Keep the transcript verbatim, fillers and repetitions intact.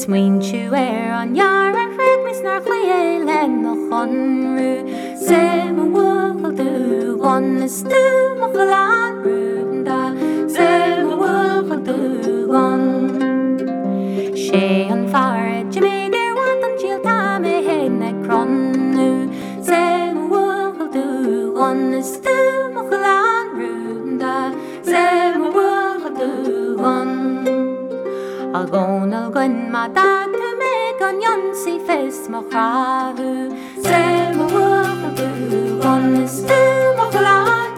Smuintú ar an jaar a rémis nar chléé le no chonrú sé bhfuil dú gan is tú mo chaán rúnda sé bhfuil dú gan sé an fear Jamaidir wat an tíal tá mé hé na cronú sé bhfuil dú gan is tú mo chaán rúnda sé bhfuil dú gan I'll go no gun ma dag to me gun yon si fes mo chavu se mo wo do on is tu mo chalan